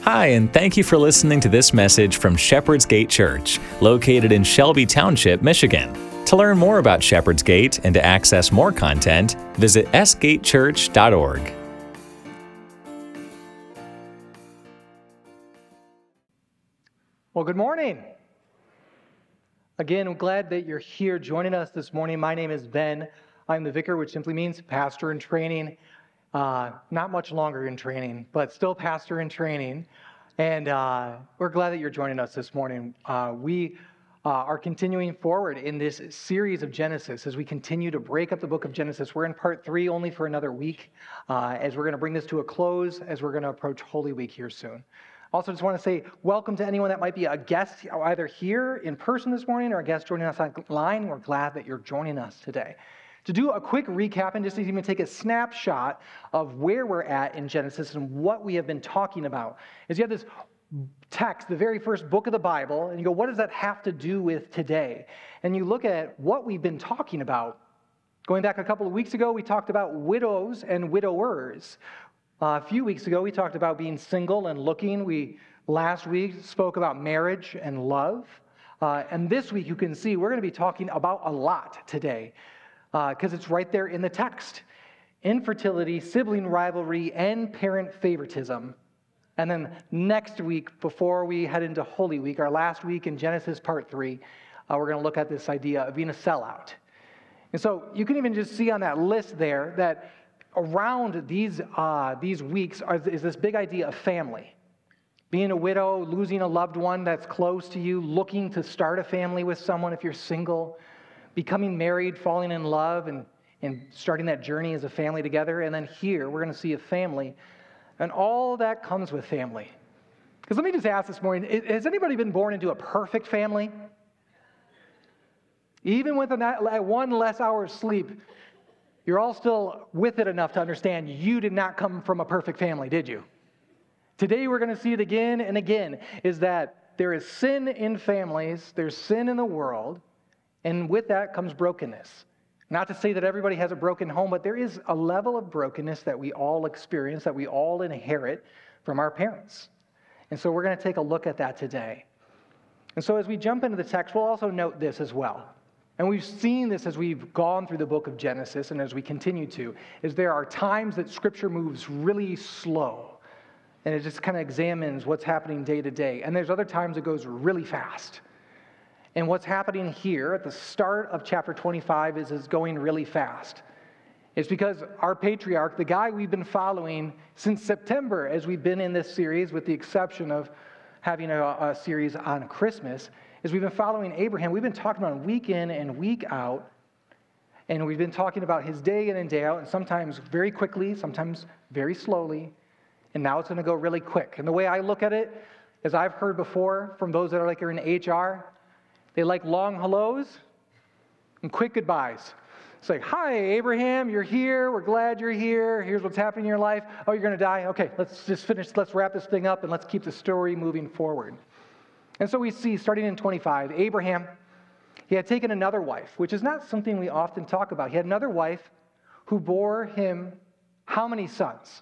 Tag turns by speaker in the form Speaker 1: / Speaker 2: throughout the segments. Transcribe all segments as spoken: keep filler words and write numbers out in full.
Speaker 1: Hi, and thank you for listening to this message from Shepherd's Gate Church, located in Shelby Township, Michigan. To learn more about Shepherd's Gate and to access more content, visit s gate church dot org.
Speaker 2: Well, good morning. Again, I'm glad that you're here joining us this morning. My name is Ben. I'm the vicar, which simply means pastor in training. Uh, not much longer in training, but still pastor in training. And uh, we're glad that you're joining us this morning. Uh, we uh, are continuing forward in this series of Genesis as we continue to break up the book of Genesis. We're in part three only for another week uh, as we're going to bring this to a close as we're going to approach Holy Week here soon. Also, just want to say welcome to anyone that might be a guest either here in person this morning or a guest joining us online. We're glad that you're joining us today. To do a quick recap and just to even take a snapshot of where we're at in Genesis and what we have been talking about, is you have this text, the very first book of the Bible, and you go, what does that have to do with today? And you look at what we've been talking about. Going back a couple of weeks ago, we talked about widows and widowers. Uh, a few weeks ago, we talked about being single and looking. We last week spoke about marriage and love. Uh, and this week, you can see we're going to be talking about a lot today because uh, it's right there in the text. Infertility, sibling rivalry, and parent favoritism. And then next week, before we head into Holy Week, our last week in Genesis part three, uh, we're going to look at this idea of being a sellout. And so you can even just see on that list there that around these uh, these weeks are, is this big idea of family. Being a widow, losing a loved one that's close to you, looking to start a family with someone if you're single, becoming married, falling in love, and, and starting that journey as a family together. And then here, we're going to see a family, and all that comes with family. Because let me just ask this morning, has anybody been born into a perfect family? Even with a, one less hour of sleep, you're all still with it enough to understand you did not come from a perfect family, did you? Today we're going to see it again and again, is that there is sin in families, there's sin in the world, and with that comes brokenness. Not to say that everybody has a broken home, but there is a level of brokenness that we all experience, that we all inherit from our parents. And so we're going to take a look at that today. And so as we jump into the text, we'll also note this as well. And we've seen this as we've gone through the book of Genesis and as we continue to, is there are times that Scripture moves really slow. And it just kind of examines what's happening day to day. And there's other times it goes really fast. And what's happening here at the start of chapter twenty-five is, is going really fast. It's because our patriarch, the guy we've been following since September as we've been in this series, with the exception of having a, a series on Christmas, is we've been following Abraham. We've been talking about week in and week out, and we've been talking about his day in and day out, and sometimes very quickly, sometimes very slowly, and now it's going to go really quick. And the way I look at it, as I've heard before from those that are like are in H R, they like long hellos and quick goodbyes. It's like, hi, Abraham, you're here. We're glad you're here. Here's what's happening in your life. Oh, you're going to die? Okay, let's just finish. Let's wrap this thing up and let's keep the story moving forward. And so we see, starting in twenty-five, Abraham, he had taken another wife, which is not something we often talk about. He had another wife who bore him how many sons?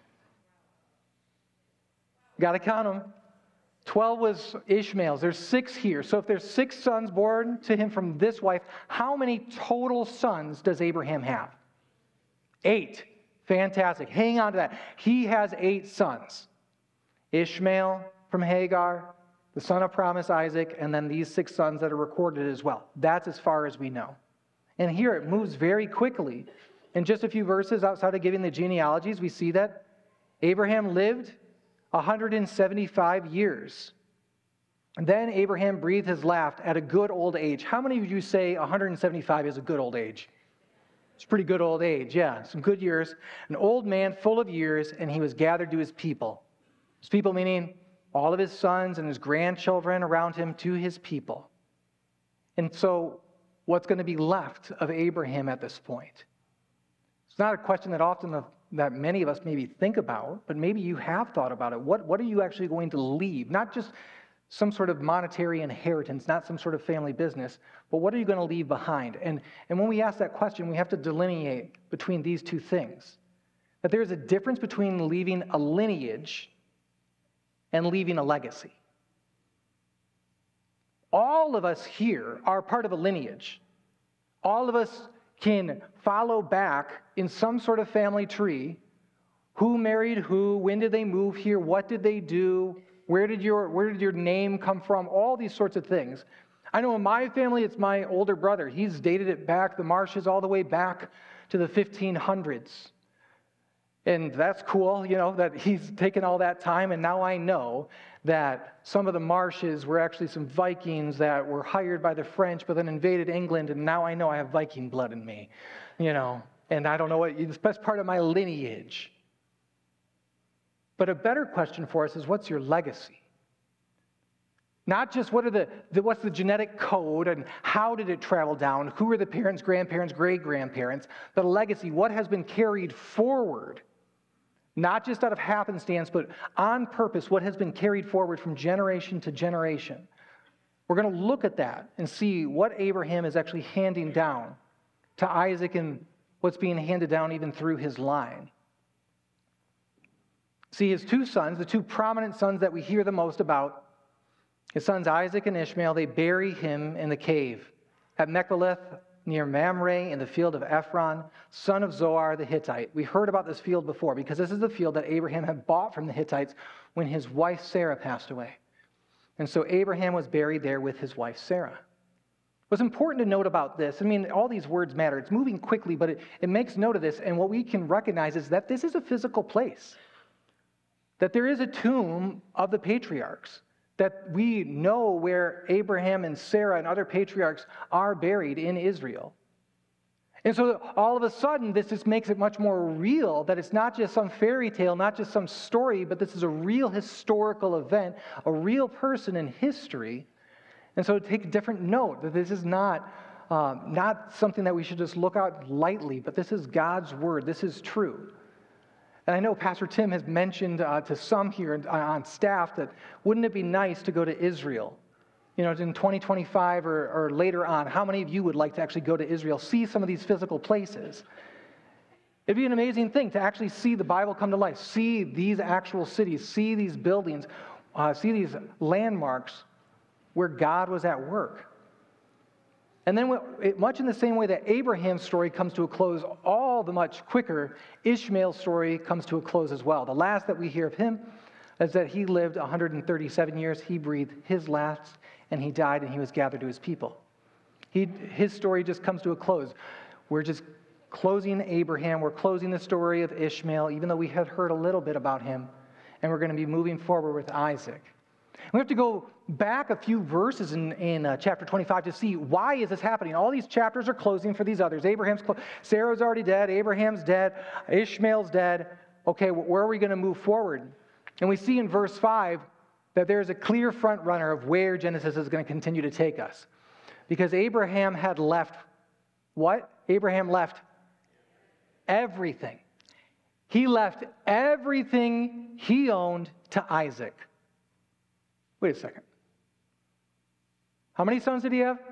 Speaker 2: Got to count them. Twelve was Ishmael's. There's six here. So if there's six sons born to him from this wife, how many total sons does Abraham have? Eight. Fantastic. Hang on to that. He has eight sons. Ishmael from Hagar, the son of promise Isaac, and then these six sons that are recorded as well. That's as far as we know. And here it moves very quickly. In just a few verses outside of giving the genealogies, we see that Abraham lived one hundred seventy-five years. And then Abraham breathed his last at a good old age. How many of you say one hundred seventy-five is a good old age? It's a pretty good old age, yeah, some good years. An old man full of years, and he was gathered to his people. His people meaning all of his sons and his grandchildren around him, to his people. And so what's going to be left of Abraham at this point? It's not a question that often the that many of us maybe think about, but maybe you have thought about it. What, what are you actually going to leave? Not just some sort of monetary inheritance, not some sort of family business, but what are you going to leave behind? And, and when we ask that question, we have to delineate between these two things. That there is a difference between leaving a lineage and leaving a legacy. All of us here are part of a lineage. All of us can follow back in some sort of family tree. Who married who? When did they move here? What did they do? Where did your, where did your name come from? All these sorts of things. I know in my family, it's my older brother. He's dated it back, the Marshes, all the way back to the fifteen hundreds. And that's cool, you know, that he's taken all that time. And now I know that some of the Marshes were actually some Vikings that were hired by the French, but then invaded England. And now I know I have Viking blood in me, you know. And I don't know what, that's part of my lineage. But a better question for us is, what's your legacy? Not just what are the, the what's the genetic code and how did it travel down? Who are the parents, grandparents, great-grandparents? The legacy, what has been carried forward? Not just out of happenstance, but on purpose, what has been carried forward from generation to generation. We're going to look at that and see what Abraham is actually handing down to Isaac and what's being handed down even through his line. See, his two sons, the two prominent sons that we hear the most about, his sons Isaac and Ishmael, they bury him in the cave at Machpelah near Mamre in the field of Ephron, son of Zohar the Hittite. We heard about this field before because this is the field that Abraham had bought from the Hittites when his wife Sarah passed away. And so Abraham was buried there with his wife Sarah. What's important to note about this, I mean, all these words matter. It's moving quickly, but it, it makes note of this. And what we can recognize is that this is a physical place, that there is a tomb of the patriarchs, that we know where Abraham and Sarah and other patriarchs are buried in Israel. And so all of a sudden, this just makes it much more real, that it's not just some fairy tale, not just some story, but this is a real historical event, a real person in history. And so take a different note that this is not, um, not something that we should just look at lightly, but this is God's word. This is true. And I know Pastor Tim has mentioned uh, to some here on staff that wouldn't it be nice to go to Israel? You know, in twenty twenty-five or, or later on, how many of you would like to actually go to Israel, see some of these physical places? It'd be an amazing thing to actually see the Bible come to life, see these actual cities, see these buildings, uh, see these landmarks where God was at work. And then, much in the same way that Abraham's story comes to a close all the much quicker, Ishmael's story comes to a close as well. The last that we hear of him is that he lived one hundred thirty-seven years. He breathed his last, and he died, and he was gathered to his people. He, his story just comes to a close. We're just closing Abraham. We're closing the story of Ishmael, even though we had heard a little bit about him. And we're going to be moving forward with Isaac. We have to go back a few verses in, in uh, chapter twenty-five to see why is this happening. All these chapters are closing for these others. Abraham's clo- Sarah's already dead. Abraham's dead. Ishmael's dead. Okay, where are we going to move forward? And we see in verse five that there's a clear front runner of where Genesis is going to continue to take us. Because Abraham had left what? Abraham left everything. He left everything he owned to Isaac. Wait a second. How many sons did he have?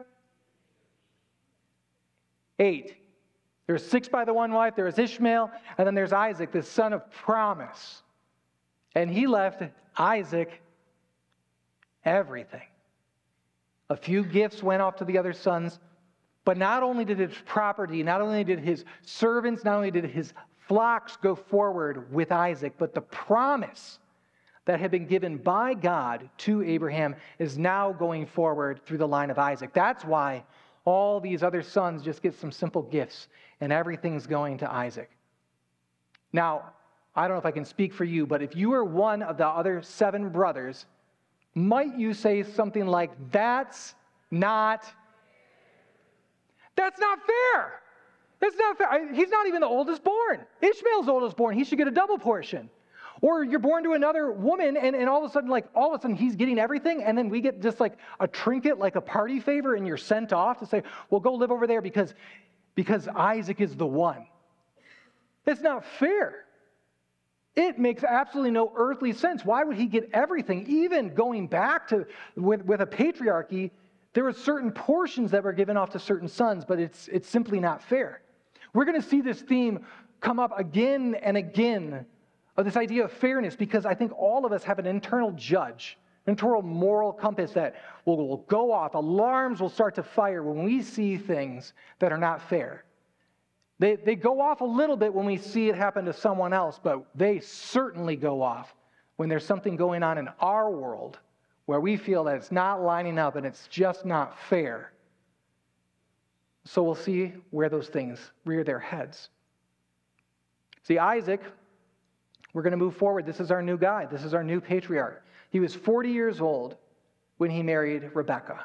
Speaker 2: Eight. There's six by the one wife. There's Ishmael. And then there's Isaac, the son of promise. And he left Isaac everything. A few gifts went off to the other sons. But not only did his property, not only did his servants, not only did his flocks go forward with Isaac, but the promise that had been given by God to Abraham is now going forward through the line of Isaac. That's why all these other sons just get some simple gifts and everything's going to Isaac. Now, I don't know if I can speak for you, but if you are one of the other seven brothers, might you say something like, that's not, that's not fair. That's not fair. He's not even the oldest born. Ishmael's the oldest born. He should get a double portion. Or you're born to another woman, and, and all of a sudden, like, all of a sudden he's getting everything, and then we get just like a trinket, like a party favor, and you're sent off to say, well, go live over there because, because Isaac is the one. It's not fair. It makes absolutely no earthly sense. Why would he get everything? Even going back to, with, with a patriarchy, there were certain portions that were given off to certain sons, but it's, it's simply not fair. We're going to see this theme come up again and again of this idea of fairness, because I think all of us have an internal judge, an internal moral compass that will, will go off. Alarms will start to fire when we see things that are not fair. They, they go off a little bit when we see it happen to someone else, but they certainly go off when there's something going on in our world where we feel that it's not lining up and it's just not fair. So we'll see where those things rear their heads. See, Isaac, we're going to move forward. This is our new guy. This is our new patriarch. He was forty years old when he married Rebekah.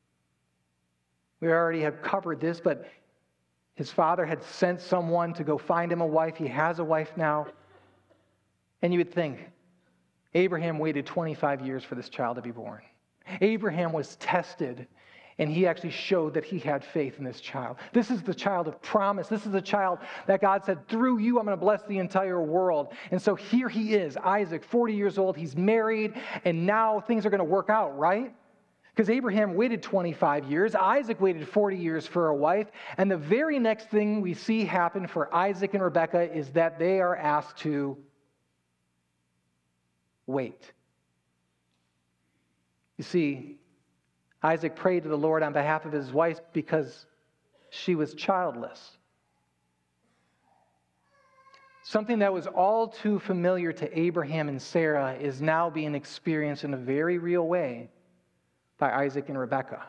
Speaker 2: We already have covered this, but his father had sent someone to go find him a wife. He has a wife now. And you would think, Abraham waited twenty-five years for this child to be born. Abraham was tested, and he actually showed that he had faith in this child. This is the child of promise. This is the child that God said, through you, I'm going to bless the entire world. And so here he is, Isaac, forty years old. He's married, and now things are going to work out, right? Because Abraham waited twenty-five years. Isaac waited forty years for a wife. And the very next thing we see happen for Isaac and Rebekah is that they are asked to wait. You see, Isaac prayed to the Lord on behalf of his wife because she was childless. Something that was all too familiar to Abraham and Sarah is now being experienced in a very real way by Isaac and Rebekah.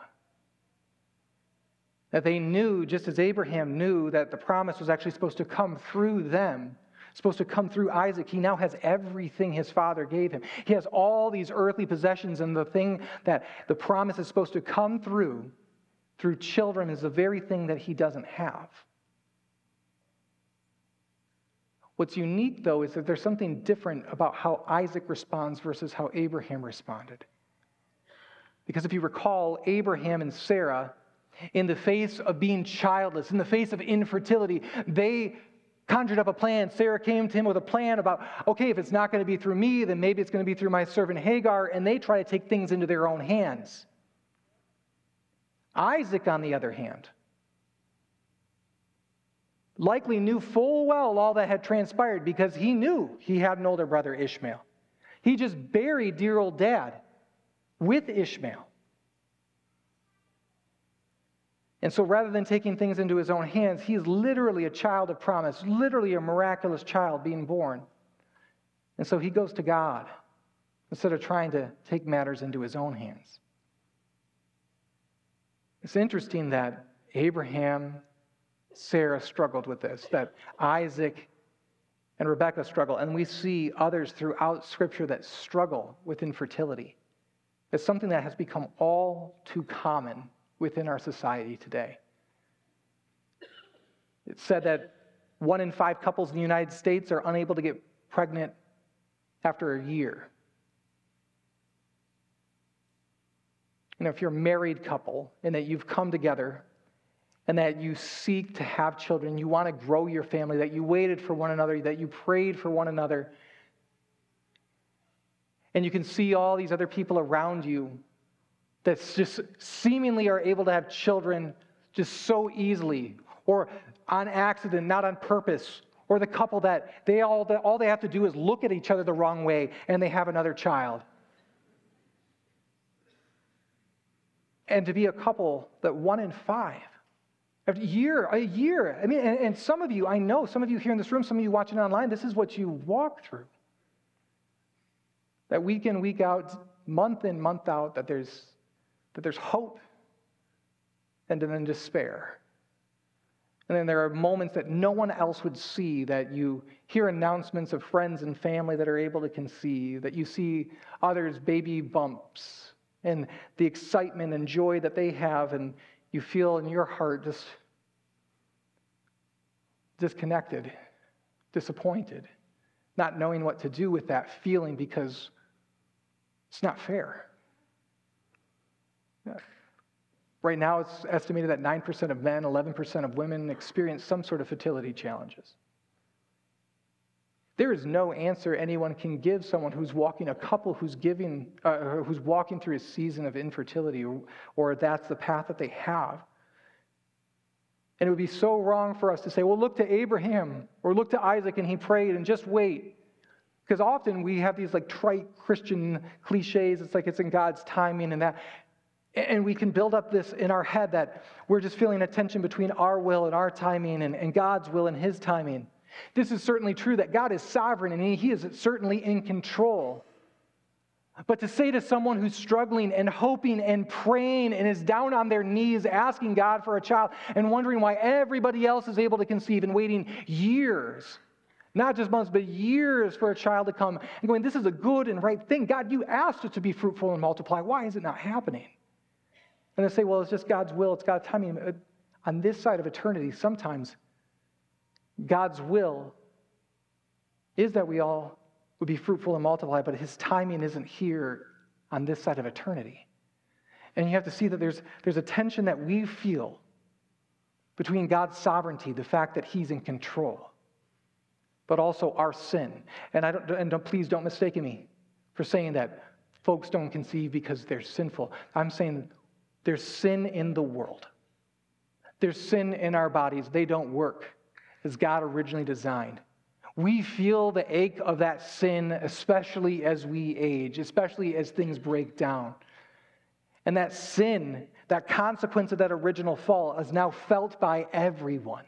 Speaker 2: That they knew, just as Abraham knew, that the promise was actually supposed to come through them, supposed to come through Isaac. He now has everything his father gave him. He has all these earthly possessions, and the thing that the promise is supposed to come through, through children, is the very thing that he doesn't have. What's unique, though, is that there's something different about how Isaac responds versus how Abraham responded. Because if you recall, Abraham and Sarah, in the face of being childless, in the face of infertility, they conjured up a plan. Sarah came to him with a plan about, okay, if it's not going to be through me, then maybe it's going to be through my servant Hagar, and they try to take things into their own hands. Isaac, on the other hand, likely knew full well all that had transpired because he knew he had an older brother, Ishmael. He just buried dear old dad with Ishmael. And so rather than taking things into his own hands, he is literally a child of promise, literally a miraculous child being born. And so he goes to God instead of trying to take matters into his own hands. It's interesting that Abraham, Sarah struggled with this, that Isaac and Rebekah struggle, and we see others throughout Scripture that struggle with infertility. It's something that has become all too common within our society today. It's said that one in five couples in the United States are unable to get pregnant after a year. You know, if you're a married couple and that you've come together and that you seek to have children, you want to grow your family, that you waited for one another, that you prayed for one another, and you can see all these other people around you that just seemingly are able to have children just so easily, or on accident, not on purpose, or the couple that they all, all they have to do is look at each other the wrong way and they have another child. And to be a couple that one in five, a year, a year, I mean, and, and some of you, I know, some of you here in this room, some of you watching online, this is what you walk through. That week in, week out, month in, month out, that there's that there's hope and then despair. And then there are moments that no one else would see, that you hear announcements of friends and family that are able to conceive, that you see others' baby bumps and the excitement and joy that they have, and you feel in your heart just disconnected, disappointed, not knowing what to do with that feeling because it's not fair. Right now, it's estimated that nine percent of men, eleven percent of women experience some sort of fertility challenges. There is no answer anyone can give someone who's walking, a couple who's giving, uh, who's walking through a season of infertility, or, or that's the path that they have. And it would be so wrong for us to say, well, look to Abraham, or look to Isaac and he prayed, and just wait. Because often we have these like trite Christian cliches. It's like it's in God's timing and that. And we can build up this in our head that we're just feeling a tension between our will and our timing and, and God's will and his timing. This is certainly true that God is sovereign and he is certainly in control. But to say to someone who's struggling and hoping and praying and is down on their knees asking God for a child and wondering why everybody else is able to conceive and waiting years, not just months, but years for a child to come and going, this is a good and right thing. God, you asked it to be fruitful and multiply. Why is it not happening? And they say, well, it's just God's will. It's God's timing. On this side of eternity, sometimes God's will is that we all would be fruitful and multiply, but his timing isn't here on this side of eternity. And you have to see that there's, there's a tension that we feel between God's sovereignty, the fact that he's in control, but also our sin. And I don't, and don't, please don't mistake me for saying that folks don't conceive because they're sinful. I'm saying there's sin in the world. There's sin in our bodies. They don't work as God originally designed. We feel the ache of that sin, especially as we age, especially as things break down. And that sin, that consequence of that original fall, is now felt by everyone.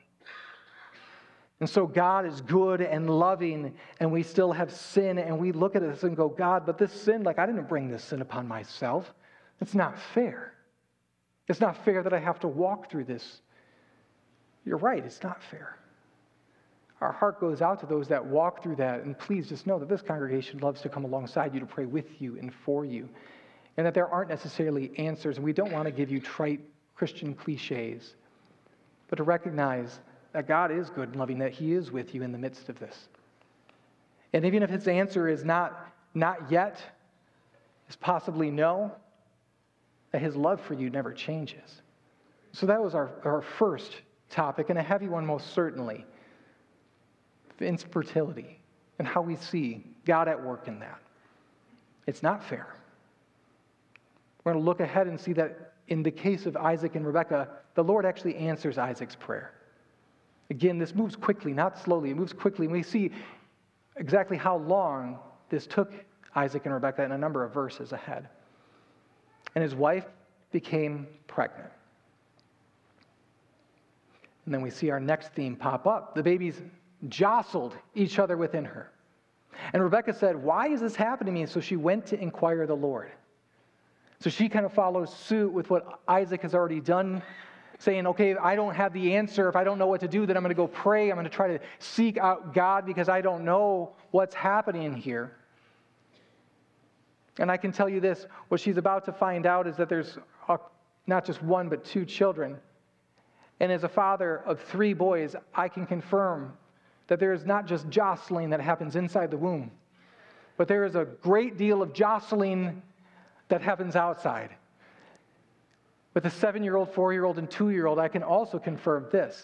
Speaker 2: And so God is good and loving, and we still have sin, and we look at this and go, God, but this sin, like I didn't bring this sin upon myself. It's not fair. It's not fair that I have to walk through this. You're right, it's not fair. Our heart goes out to those that walk through that, and please just know that this congregation loves to come alongside you to pray with you and for you, and that there aren't necessarily answers, and we don't want to give you trite Christian cliches, but to recognize that God is good and loving, that he is with you in the midst of this. And even if his answer is not, not yet, is possibly no, that his love for you never changes. So that was our, our first topic, and a heavy one most certainly. Infertility and how we see God at work in that. It's not fair. We're going to look ahead and see that in the case of Isaac and Rebekah, the Lord actually answers Isaac's prayer. Again, this moves quickly, not slowly. It moves quickly. And we see exactly how long this took Isaac and Rebekah in a number of verses ahead. And his wife became pregnant. And then we see our next theme pop up. The babies jostled each other within her. And Rebekah said, why is this happening to me? And so she went to inquire of the Lord. So she kind of follows suit with what Isaac has already done, saying, okay, I don't have the answer. If I don't know what to do, then I'm going to go pray. I'm going to try to seek out God because I don't know what's happening here. And I can tell you this, what she's about to find out is that there's a, not just one, but two children. And as a father of three boys, I can confirm that there is not just jostling that happens inside the womb, but there is a great deal of jostling that happens outside. With a seven-year-old, four-year-old, and two-year-old, I can also confirm this,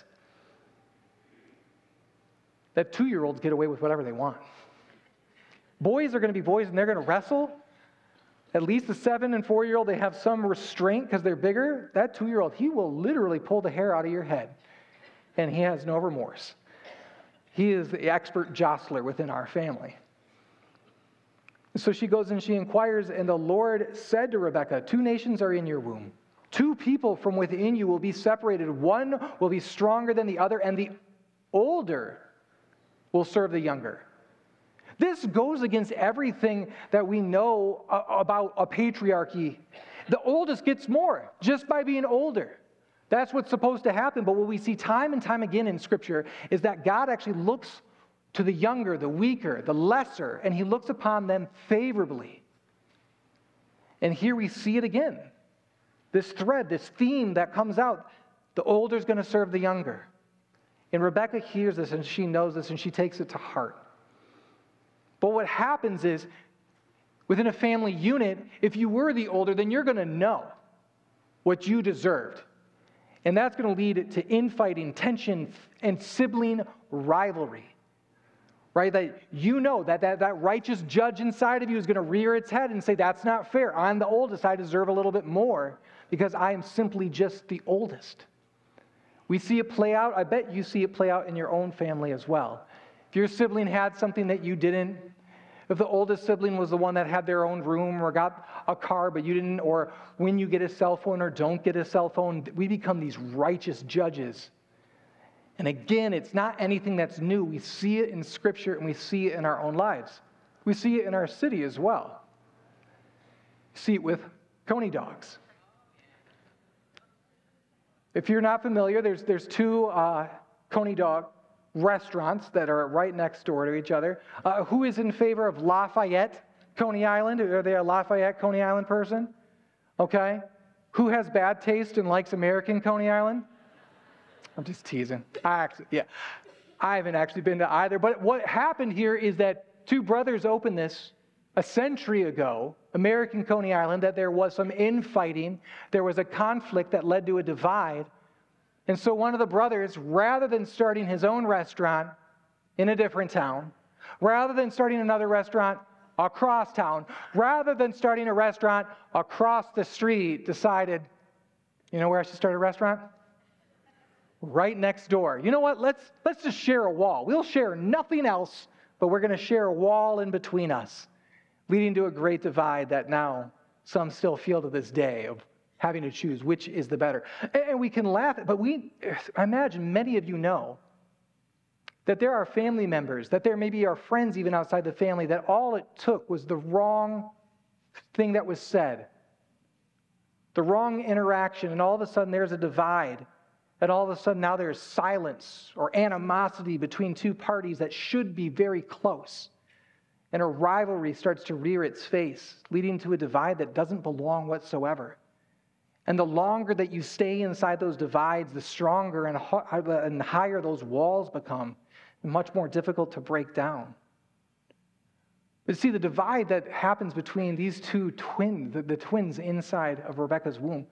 Speaker 2: that two-year-olds get away with whatever they want. Boys are going to be boys, and they're going to wrestle. At least the seven- and four-year-old, they have some restraint because they're bigger. That two-year-old, he will literally pull the hair out of your head, and he has no remorse. He is the expert jostler within our family. So she goes and she inquires, and the Lord said to Rebekah, two nations are in your womb. Two people from within you will be separated. One will be stronger than the other, and the older will serve the younger. This goes against everything that we know about a patriarchy. The oldest gets more just by being older. That's what's supposed to happen. But what we see time and time again in Scripture is that God actually looks to the younger, the weaker, the lesser, and he looks upon them favorably. And here we see it again. This thread, this theme that comes out, the older is going to serve the younger. And Rebekah hears this and she knows this and she takes it to heart. But what happens is, within a family unit, if you were the older, then you're going to know what you deserved. And that's going to lead to infighting, tension, and sibling rivalry. Right? That you know that, that that righteous judge inside of you is going to rear its head and say, that's not fair. I'm the oldest. I deserve a little bit more because I am simply just the oldest. We see it play out. I bet you see it play out in your own family as well. If your sibling had something that you didn't, If the oldest sibling was the one that had their own room or got a car, but you didn't, or when you get a cell phone or don't get a cell phone, we become these righteous judges. And again, it's not anything that's new. We see it in Scripture and we see it in our own lives. We see it in our city as well. See it with Coney dogs. If you're not familiar, there's there's two uh, Coney dog restaurants that are right next door to each other. Uh, who is in favor of Lafayette, Coney Island? Are they a Lafayette, Coney Island person? Okay. Who has bad taste and likes American Coney Island? I'm just teasing. I actually, yeah, I haven't actually been to either. But what happened here is that two brothers opened this a century ago, American Coney Island, that there was some infighting. There was a conflict that led to a divide. And so one of the brothers, rather than starting his own restaurant in a different town, rather than starting another restaurant across town, rather than starting a restaurant across the street, decided, you know where I should start a restaurant? Right next door. You know what? Let's let's just share a wall. We'll share nothing else, but we're going to share a wall in between us, leading to a great divide that now some still feel to this day of having to choose which is the better. And we can laugh, but we, I imagine many of you know that there are family members, that there maybe are friends even outside the family, that all it took was the wrong thing that was said, the wrong interaction, and all of a sudden there's a divide. And all of a sudden now there's silence or animosity between two parties that should be very close. And a rivalry starts to rear its face, leading to a divide that doesn't belong whatsoever. And the longer that you stay inside those divides, the stronger and, and higher those walls become, and much more difficult to break down. But see, the divide that happens between these two twins, the, the twins inside of Rebekah's womb,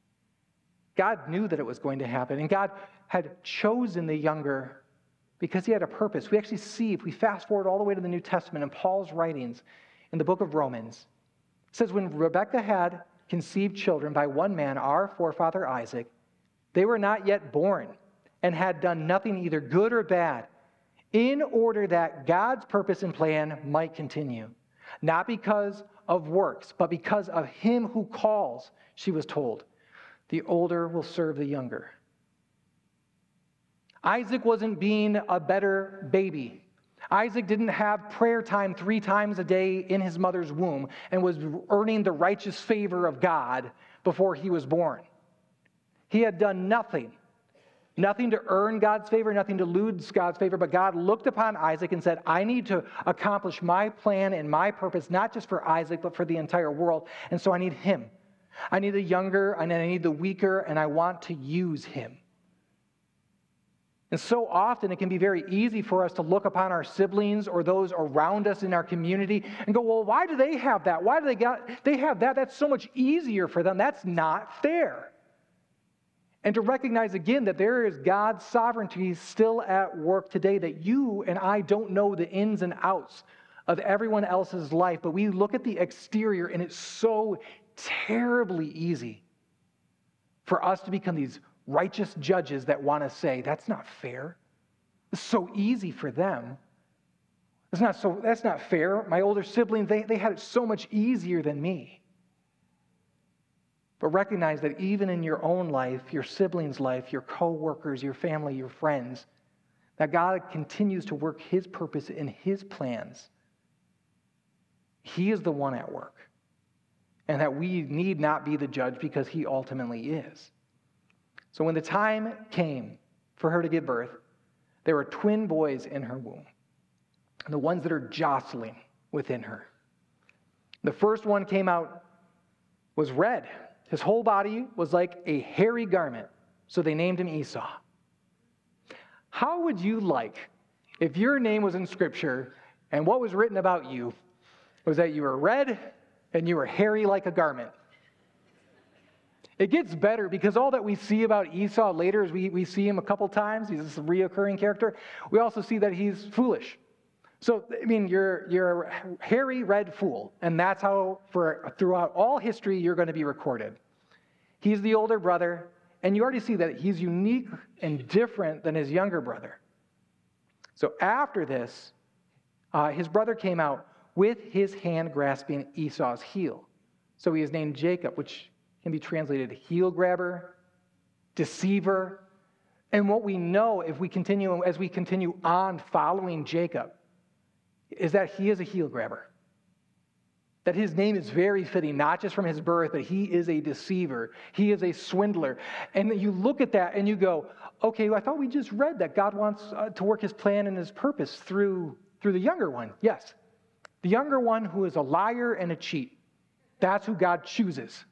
Speaker 2: God knew that it was going to happen, and God had chosen the younger because he had a purpose. We actually see, if we fast forward all the way to the New Testament in Paul's writings in the book of Romans, it says, when Rebekah had conceived children by one man, our forefather Isaac, they were not yet born and had done nothing either good or bad, in order that God's purpose and plan might continue. Not because of works, but because of him who calls, she was told. The older will serve the younger. Isaac wasn't being a better baby. Isaac didn't have prayer time three times a day in his mother's womb and was earning the righteous favor of God before he was born. He had done nothing. Nothing to earn God's favor, nothing to lose God's favor, but God looked upon Isaac and said, I need to accomplish my plan and my purpose, not just for Isaac, but for the entire world, and so I need him. I need the younger, and I need the weaker, and I want to use him. And so often it can be very easy for us to look upon our siblings or those around us in our community and go, well, why do they have that? Why do they got they have that? That's so much easier for them. That's not fair. And to recognize again that there is God's sovereignty still at work today, that you and I don't know the ins and outs of everyone else's life, but we look at the exterior and it's so terribly easy for us to become these righteous judges that want to say, that's not fair. It's so easy for them. It's not so, that's not fair. My older siblings, they, they had it so much easier than me. But recognize that even in your own life, your siblings' life, your co-workers, your family, your friends, that God continues to work his purpose in his plans. He is the one at work. And that we need not be the judge because he ultimately is. So when the time came for her to give birth, there were twin boys in her womb, the ones that are jostling within her. The first one came out, was red. His whole body was like a hairy garment, so they named him Esau. How would you like if your name was in Scripture and what was written about you was that you were red and you were hairy like a garment? It gets better because all that we see about Esau later is we, we see him a couple times. He's this reoccurring character. We also see that he's foolish. So, I mean, you're, you're a hairy red fool, and that's how for throughout all history you're going to be recorded. He's the older brother, and you already see that he's unique and different than his younger brother. So after this, uh, his brother came out with his hand grasping Esau's heel. So he is named Jacob, which can be translated heel grabber, deceiver. And what we know if we continue, as we continue on following Jacob, is that he is a heel grabber. That his name is very fitting, not just from his birth, but he is a deceiver. He is a swindler. And you look at that and you go, okay, well, I thought we just read that God wants uh, to work his plan and his purpose through, through the younger one. Yes, the younger one who is a liar and a cheat. That's who God chooses.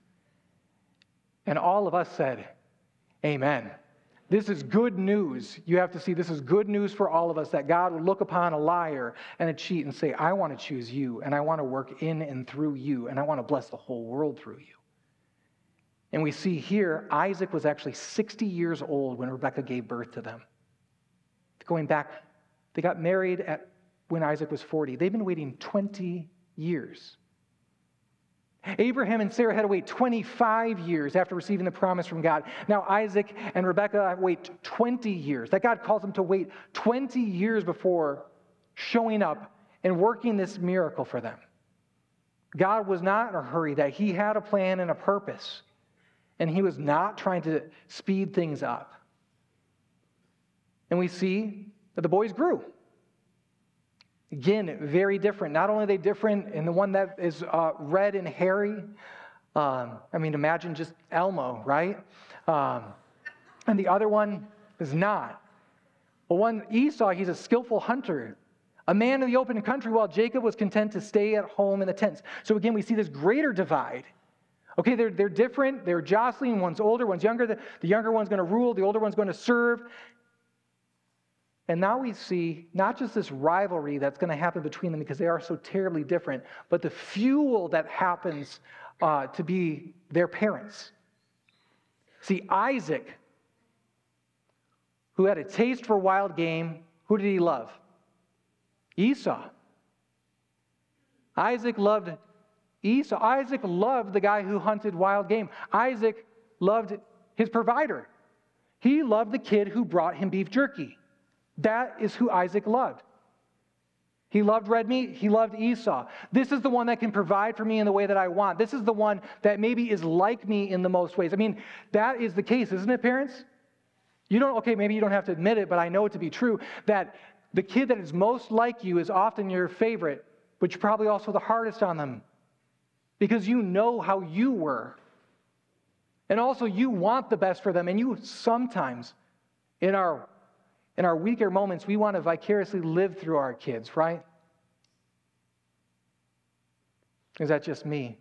Speaker 2: And all of us said, amen. This is good news. You have to see this is good news for all of us, that God would look upon a liar and a cheat and say, I want to choose you, and I want to work in and through you, and I want to bless the whole world through you. And we see here, Isaac was actually sixty years old when Rebekah gave birth to them. Going back, they got married at when Isaac was forty. They've been waiting twenty years. Abraham and Sarah had to wait twenty-five years after receiving the promise from God. Now Isaac and Rebekah wait twenty years. That God calls them to wait twenty years before showing up and working this miracle for them. God was not in a hurry, that he had a plan and a purpose, and he was not trying to speed things up. And we see that the boys grew. Again, very different. Not only are they different in the one that is uh, red and hairy. Um, I mean, imagine just Elmo, right? Um, and the other one is not. Well, one, Esau, he's a skillful hunter, a man in the open country, while Jacob was content to stay at home in the tents. So again, we see this greater divide. Okay, they're, they're different. They're jostling. One's older, one's younger. The, the younger one's going to rule. The older one's going to serve. And now we see not just this rivalry that's going to happen between them because they are so terribly different, but the fuel that happens uh, to be their parents. See, Isaac, who had a taste for wild game, who did he love? Esau. Isaac loved Esau. Isaac loved the guy who hunted wild game. Isaac loved his provider. He loved the kid who brought him beef jerky. That is who Isaac loved. He loved red meat. He loved Esau. This is the one that can provide for me in the way that I want. This is the one that maybe is like me in the most ways. I mean, that is the case, isn't it, parents? You don't, okay, maybe you don't have to admit it, but I know it to be true, that the kid that is most like you is often your favorite, but you're probably also the hardest on them because you know how you were. And also you want the best for them, and you sometimes, in our In our weaker moments, we want to vicariously live through our kids, right? Is that just me?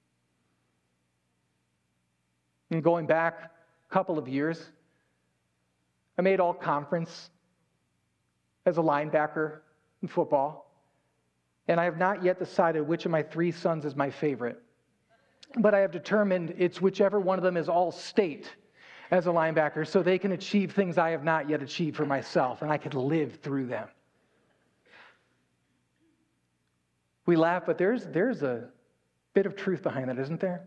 Speaker 2: And going back a couple of years, I made all conference as a linebacker in football, and I have not yet decided which of my three sons is my favorite. But I have determined it's whichever one of them is all state as a linebacker, so they can achieve things I have not yet achieved for myself, and I could live through them. We laugh, but there's, there's a bit of truth behind that, isn't there?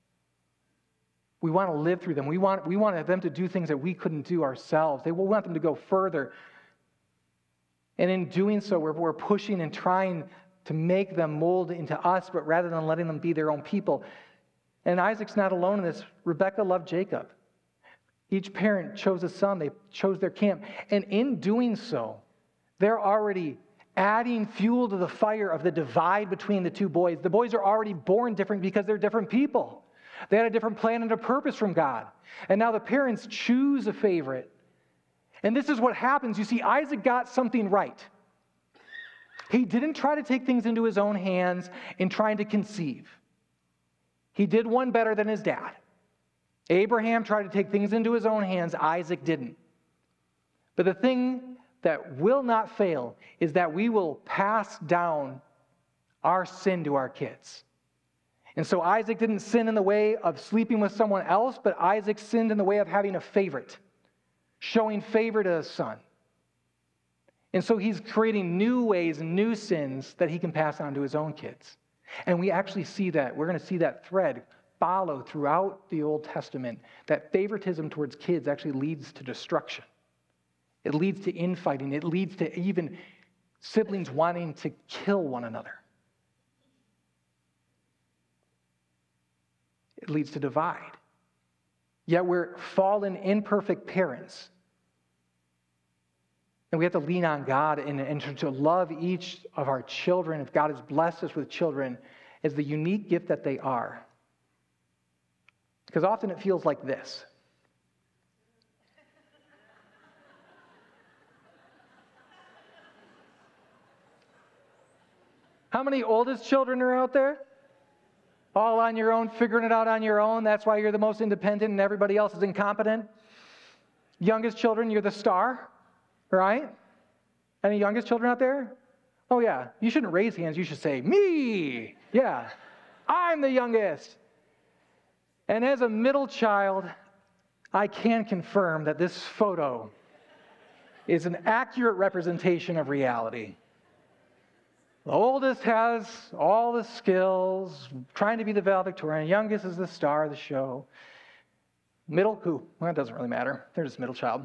Speaker 2: We want to live through them. We want, we want them to do things that we couldn't do ourselves. They, we want them to go further. And in doing so, we're, we're pushing and trying to make them mold into us, but rather than letting them be their own people. And Isaac's not alone in this. Rebekah loved Jacob. Each parent chose a son. They chose their camp. And in doing so, they're already adding fuel to the fire of the divide between the two boys. The boys are already born different because they're different people. They had a different plan and a purpose from God. And now the parents choose a favorite. And this is what happens. You see, Isaac got something right. He didn't try to take things into his own hands in trying to conceive. He did one better than his dad. Abraham tried to take things into his own hands. Isaac didn't. But the thing that will not fail is that we will pass down our sin to our kids. And so Isaac didn't sin in the way of sleeping with someone else, but Isaac sinned in the way of having a favorite, showing favor to his son. And so he's creating new ways and new sins that he can pass on to his own kids. And we actually see that. We're going to see that thread follow throughout the Old Testament, that favoritism towards kids actually leads to destruction. It leads to infighting. It leads to even siblings wanting to kill one another. It leads to divide. Yet we're fallen, imperfect parents. And we have to lean on God and, and to love each of our children, if God has blessed us with children, as the unique gift that they are. Because often it feels like this. How many oldest children are out there? All on your own, figuring it out on your own. That's why you're the most independent and everybody else is incompetent. Youngest children, you're the star, right? Any youngest children out there? Oh, yeah. You shouldn't raise hands. You should say, me. Yeah. I'm the youngest. And as a middle child, I can confirm that this photo is an accurate representation of reality. The oldest has all the skills, trying to be the valedictorian. Youngest is the star of the show. Middle, who? Well, it doesn't really matter. They're just middle child.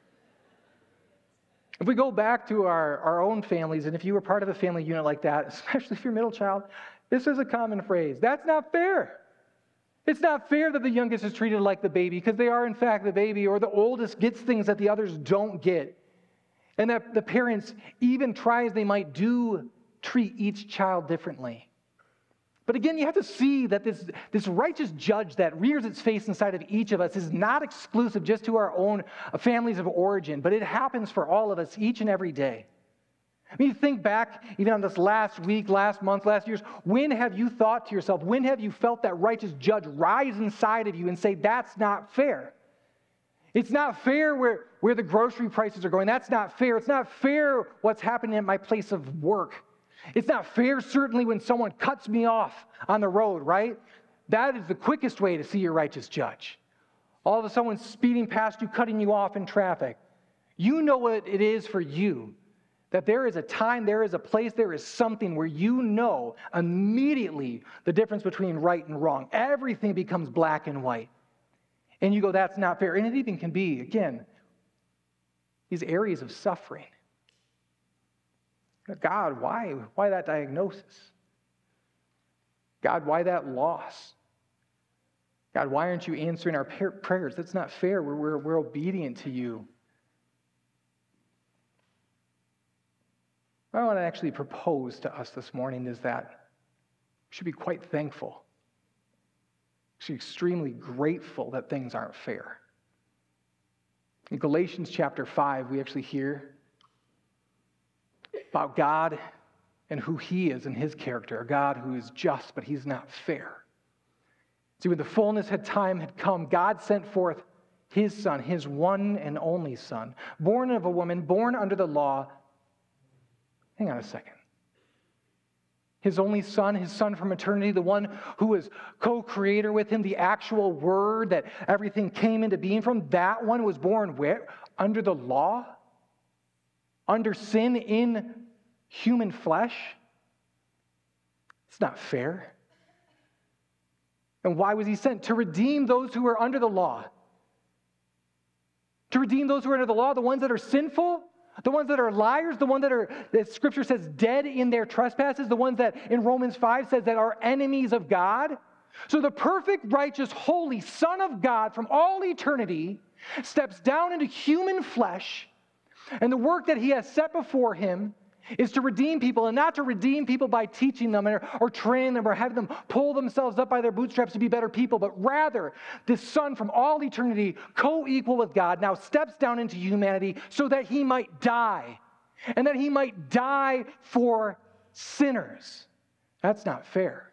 Speaker 2: If we go back to our, our own families, and if you were part of a family unit like that, especially if you're middle child, this is a common phrase. That's not fair. It's not fair that the youngest is treated like the baby, because they are, in fact, the baby, or the oldest gets things that the others don't get. And that the parents, even try as they might do, treat each child differently. But again, you have to see that this, this righteous judge that rears its face inside of each of us is not exclusive just to our own families of origin, but it happens for all of us each and every day. I mean, think back even on this last week, last month, last years. When have you thought to yourself, when have you felt that righteous judge rise inside of you and say, that's not fair? It's not fair where, where the grocery prices are going. That's not fair. It's not fair what's happening at my place of work. It's not fair, certainly, when someone cuts me off on the road, right? That is the quickest way to see your righteous judge. All of a sudden, speeding past you, cutting you off in traffic. You know what it is for you, that there is a time, there is a place, there is something where you know immediately the difference between right and wrong. Everything becomes black and white. And you go, that's not fair. And it even can be, again, these areas of suffering. God, why? Why that diagnosis? God, why that loss? God, why aren't you answering our prayers? That's not fair. We're, we're, we're obedient to you. What I want to actually propose to us this morning is that we should be quite thankful. We should be extremely grateful that things aren't fair. In Galatians chapter five, we actually hear about God and who he is and his character, a God who is just, but he's not fair. See, when the fullness of time had come, God sent forth his son, his one and only son, born of a woman, born under the law. Hang on a second. His only son, his son from eternity, the one who was co-creator with him, the actual word that everything came into being from, that one was born where? Under the law? Under sin in human flesh? It's not fair. And why was he sent? To redeem those who are under the law. To redeem those who are under the law, the ones that are sinful, the ones that are liars, the ones that are, that Scripture says, dead in their trespasses, the ones that in Romans five says that are enemies of God. So the perfect, righteous, holy Son of God from all eternity steps down into human flesh. And the work that he has set before him is to redeem people, and not to redeem people by teaching them or, or training them or having them pull themselves up by their bootstraps to be better people, but rather this Son from all eternity, co-equal with God, now steps down into humanity so that he might die, and that he might die for sinners. That's not fair.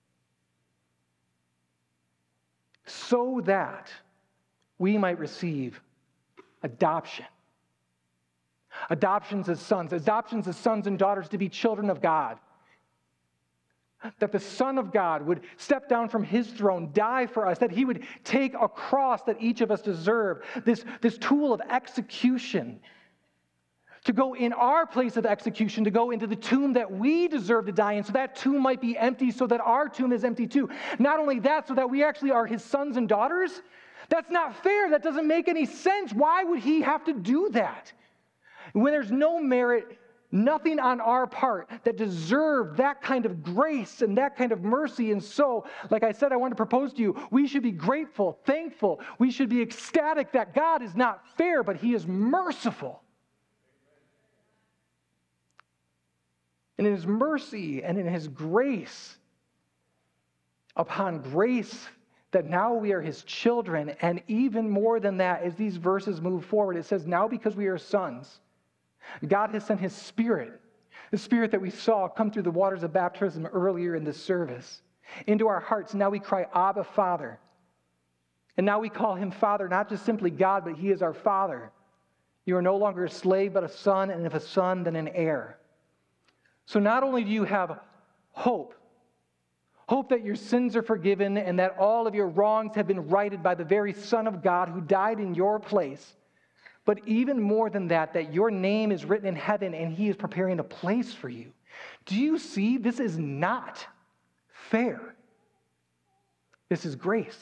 Speaker 2: So that we might receive adoption. Adoptions as sons, adoptions as sons and daughters to be children of God. That the Son of God would step down from his throne, die for us, that he would take a cross that each of us deserve, this, this tool of execution, to go in our place of execution, to go into the tomb that we deserve to die in, so that tomb might be empty, so that our tomb is empty too. Not only that, so that we actually are his sons and daughters. That's not fair. That doesn't make any sense. Why would he have to do that? When there's no merit nothing on our part that deserved that kind of grace and that kind of mercy. And so, like I said, I want to propose to you, we should be grateful, thankful. We should be ecstatic that God is not fair, but he is merciful. And in his mercy and in his grace, upon grace, that now we are his children. And even more than that, as these verses move forward, it says, now because we are sons, God has sent his Spirit, the Spirit that we saw come through the waters of baptism earlier in this service, into our hearts. Now we cry, Abba, Father. And now we call him Father, not just simply God, but he is our Father. You are no longer a slave, but a son, and if a son, then an heir. So not only do you have hope, hope that your sins are forgiven and that all of your wrongs have been righted by the very Son of God who died in your place, but even more than that, that your name is written in heaven and he is preparing a place for you. Do you see? This is not fair. This is grace.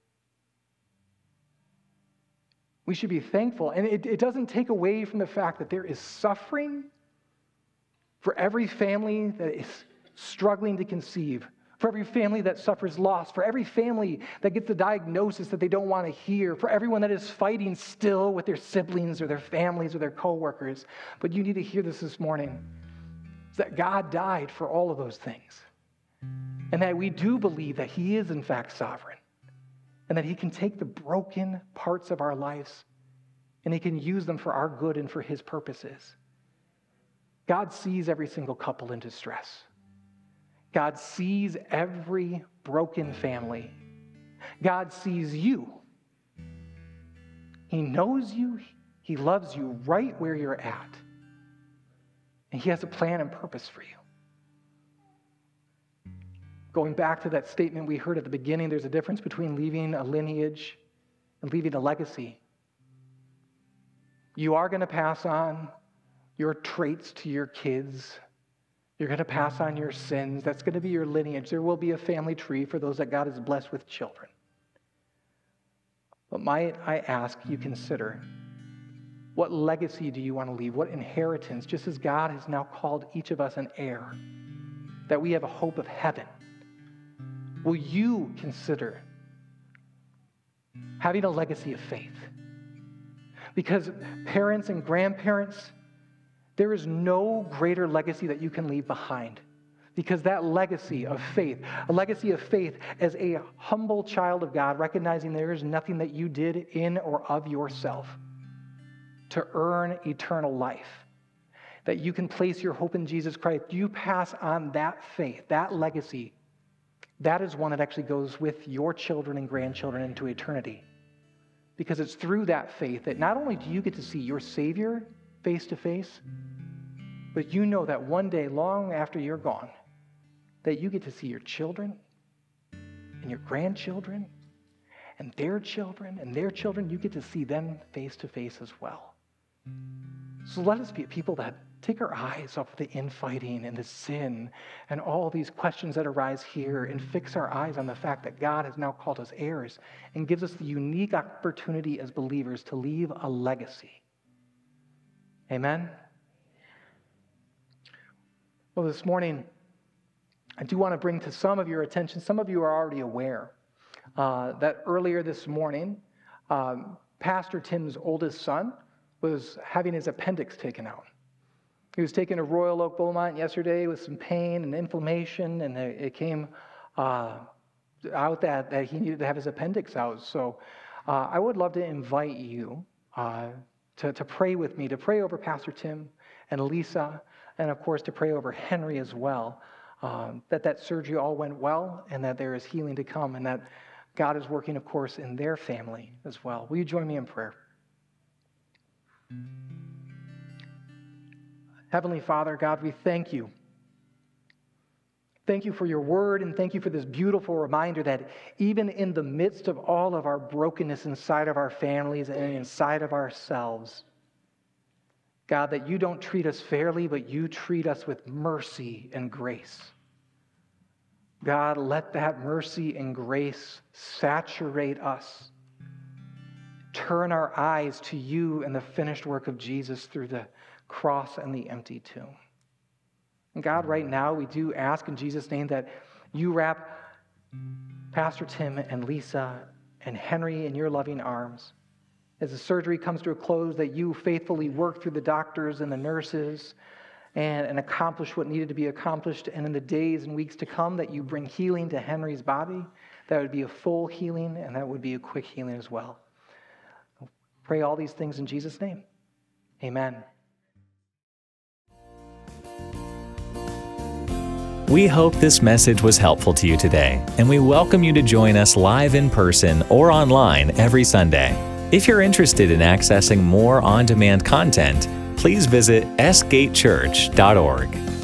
Speaker 2: We should be thankful. And it, it doesn't take away from the fact that there is suffering for every family that is struggling to conceive, for every family that suffers loss, for every family that gets the diagnosis that they don't want to hear, for everyone that is fighting still with their siblings or their families or their coworkers. But you need to hear this this morning, is that God died for all of those things. And that we do believe that he is in fact sovereign. And that he can take the broken parts of our lives and he can use them for our good and for his purposes. God sees every single couple in distress. God sees every broken family. God sees you. He knows you. He loves you right where you're at. And he has a plan and purpose for you. Going back to that statement we heard at the beginning, there's a difference between leaving a lineage and leaving a legacy. You are going to pass on your traits to your kids. You're going to pass on your sins. That's going to be your lineage. There will be a family tree for those that God has blessed with children. But might I ask you consider, what legacy do you want to leave? What inheritance? Just as God has now called each of us an heir, that we have a hope of heaven. Will you consider having a legacy of faith? Because parents and grandparents, there is no greater legacy that you can leave behind, because that legacy of faith, a legacy of faith as a humble child of God, recognizing there is nothing that you did in or of yourself to earn eternal life, that you can place your hope in Jesus Christ. You pass on that faith, that legacy. That is one that actually goes with your children and grandchildren into eternity, because it's through that faith that not only do you get to see your Savior face to face, but you know that one day, long after you're gone, that you get to see your children and your grandchildren and their children and their children. You get to see them face to face as well. So let us be people that take our eyes off the infighting and the sin and all these questions that arise here and fix our eyes on the fact that God has now called us heirs and gives us the unique opportunity as believers to leave a legacy. Amen? Well, this morning, I do want to bring to some of your attention, some of you are already aware, uh, that earlier this morning, um, Pastor Tim's oldest son was having his appendix taken out. He was taken to Royal Oak Beaumont yesterday with some pain and inflammation, and it came uh, out that, that he needed to have his appendix out. So uh, I would love to invite you uh, to, to pray with me, to pray over Pastor Tim and Lisa, and of course to pray over Henry as well, um, that that surgery all went well and that there is healing to come and that God is working, of course, in their family as well. Will you join me in prayer? Heavenly Father, God, we thank you. Thank you for your word, and thank you for this beautiful reminder that even in the midst of all of our brokenness inside of our families and inside of ourselves, God, that you don't treat us fairly, but you treat us with mercy and grace. God, let that mercy and grace saturate us. Turn our eyes to you and the finished work of Jesus through the cross and the empty tomb. And God, right now, we do ask in Jesus' name that you wrap Pastor Tim and Lisa and Henry in your loving arms. As the surgery comes to a close, that you faithfully work through the doctors and the nurses and, and accomplish what needed to be accomplished. And in the days and weeks to come, that you bring healing to Henry's body. That would be a full healing, and that would be a quick healing as well. Pray all these things in Jesus' name. Amen.
Speaker 1: We hope this message was helpful to you today, and we welcome you to join us live in person or online every Sunday. If you're interested in accessing more on-demand content, please visit s gate church dot org.